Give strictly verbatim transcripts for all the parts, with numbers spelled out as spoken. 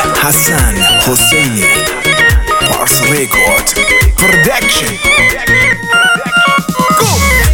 Hassan Hosseini, Pars Record Production. Go!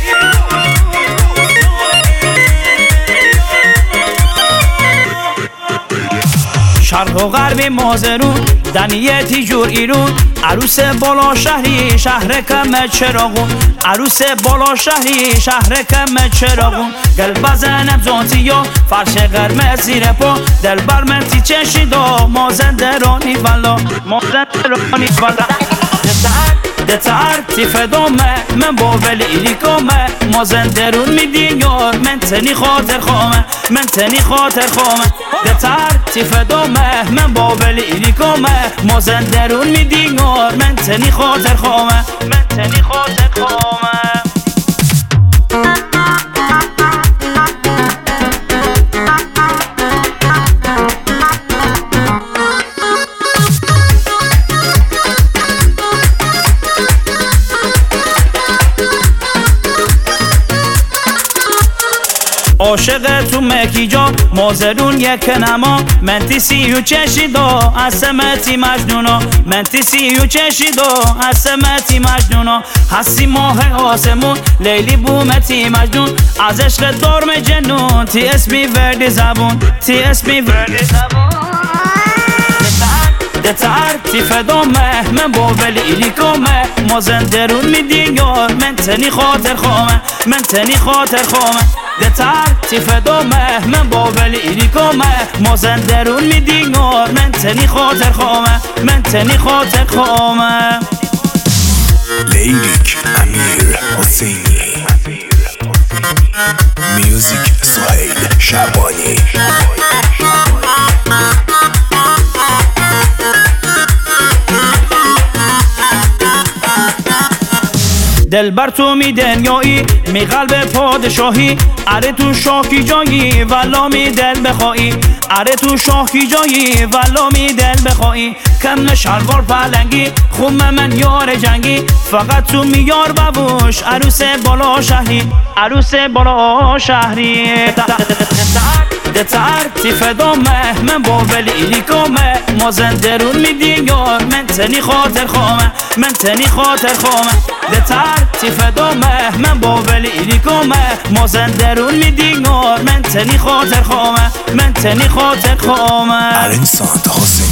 شرق و غرب مازرون دنیه تیجور ایرون عروس بالا شهری شهر کم چراغون عروس بالا شهری شهر کم چراغون گل بزنم زانتیا فرش قرمز زیر پا دل بر من تی چشیدا مازندرانی والا مازندرانی والا دتر تی فدامه من با ولی ایلیکامه مازندرون میدین یار من تنی خاطر خامه من تنی خاطر خامه دتر تی فدامه من با ولی ایلیکامه مازندرون میدین یار من تنی خاطر خامه من تنی خاطر خامه عاشق تو مکی جا مازرون یک نما من تی سی و چشیدا از سمتی مجنونا من تی سی و چشیدا از سمتی مجنونا هستی ماه آسمون لیلی بومتی مجنون از عشق دارم جنون تی اسمی وردی زبون تی اسمی وردی زبون دتر تی فدامه من با ولی ایلیکامه مازندرون میدین یار من تنی خاطر خامه من تنی خاطر خامه دتر تی فدامه من با ولی ایلیکامه مازندرون میدین یار من تنی خاطر خامه من تنی خاطر خامه لیلیک امیر حسینی میوزیک سهیل شعبانی دل بر تو می دنیایی می قلب پادشاهی اره تو شاکی جایی والا می دل بخوایی اره تو شاکی جایی والا می دل بخوایی کم شلوار پلنگی خوم من یار جنگی فقط تو میار ببوش عروس بالا شهری عروس بالا شهری دتر تی فدامه من با ولی ایلیکامه مازندرون میدین یار من تنی خاطر خامه من تنی خاطر خامه دتر تی فدامه من با ولی ایلیکامه مازندرون میدین یار من تنی خاطر خامه من تنی خاطر خامه ارنسان حسین